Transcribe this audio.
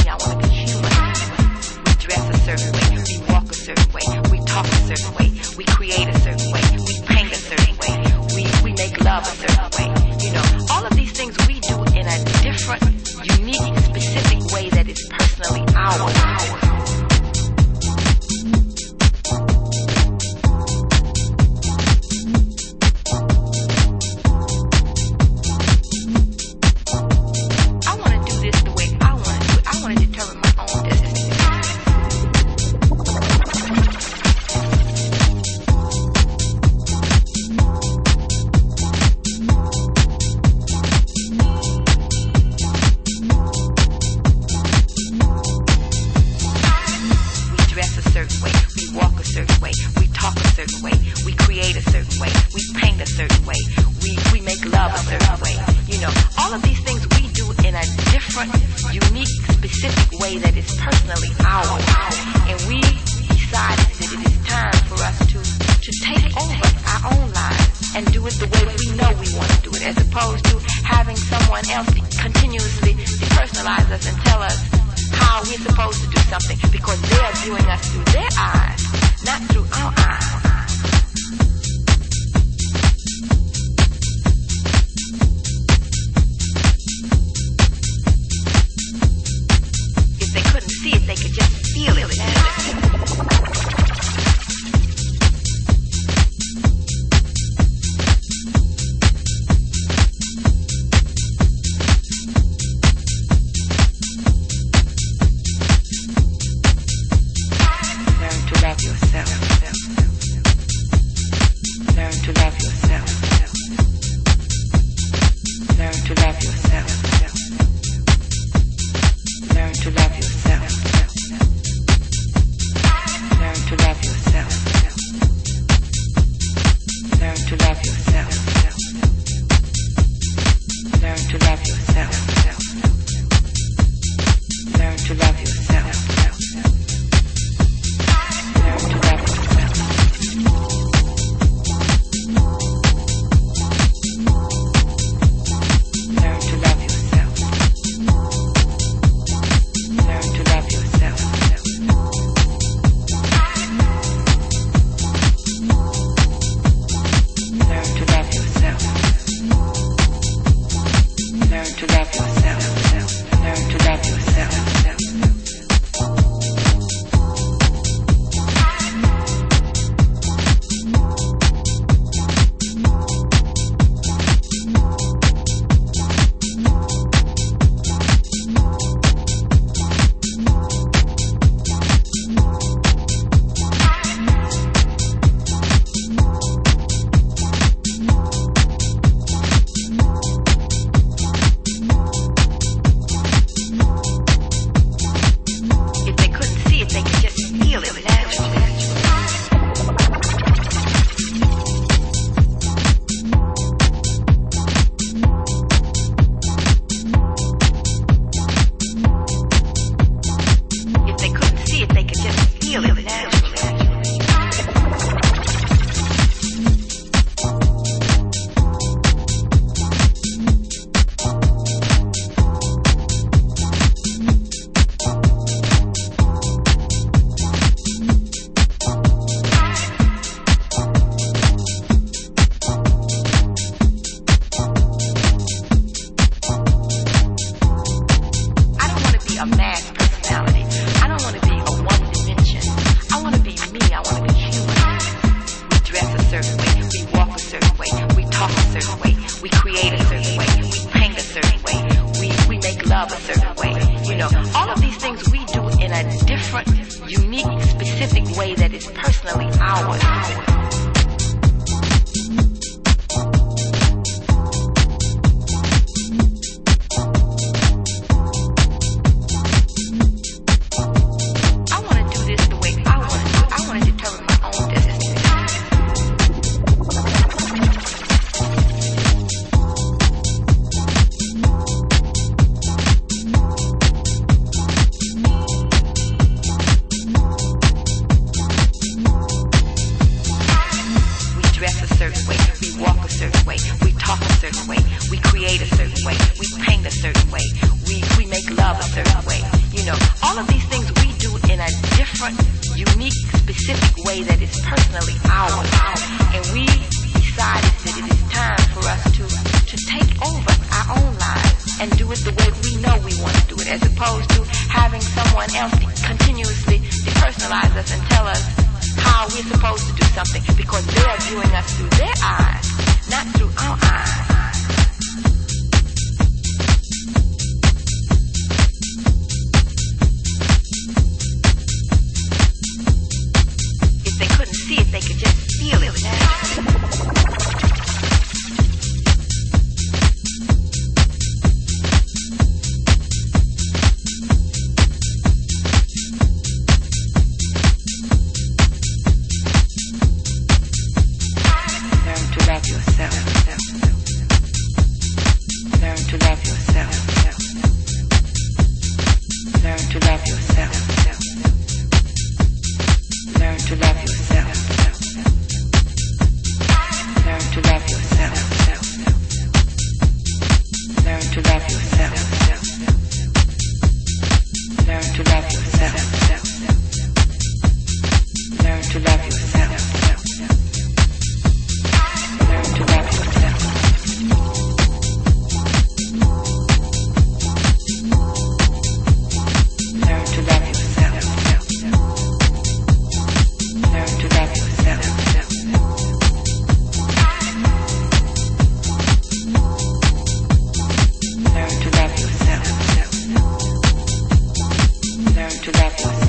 I want to be human. We dress a certain way, we walk a certain way, we talk a certain way, we create a certain way, we paint a certain way, we make love a certain way. You know, all of these things we do in a different, unique, specific way that is personally ours. all of these things we do in a different, unique, specific way that is personally ours. And we decided that it is time for us to take over our own lives and do it the way we know we want to do it, as opposed to having someone else continuously depersonalize us and tell us how we're supposed to do something, because they are viewing us through their eyes, not through our eyes. If they couldn't see it, they could just feel it. Learn to love yourself.